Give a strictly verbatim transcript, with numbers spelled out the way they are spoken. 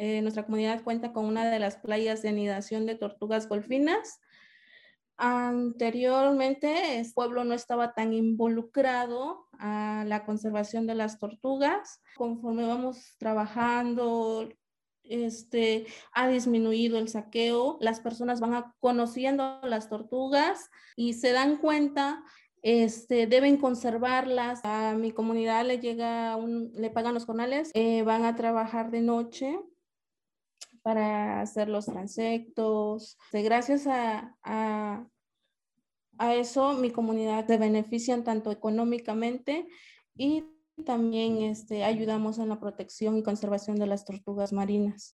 eh, nuestra comunidad cuenta con una de las playas de anidación de tortugas golfinas. Anteriormente, el pueblo no estaba tan involucrado a la conservación de las tortugas. Conforme vamos trabajando, este, ha disminuido el saqueo, las personas van a, conociendo las tortugas y se dan cuenta, este, deben conservarlas. A mi comunidad le llega un, le pagan los jornales, eh, van a trabajar de noche para hacer los transectos. Gracias a, a, a eso, mi comunidad se benefician tanto económicamente y también este, ayudamos en la protección y conservación de las tortugas marinas.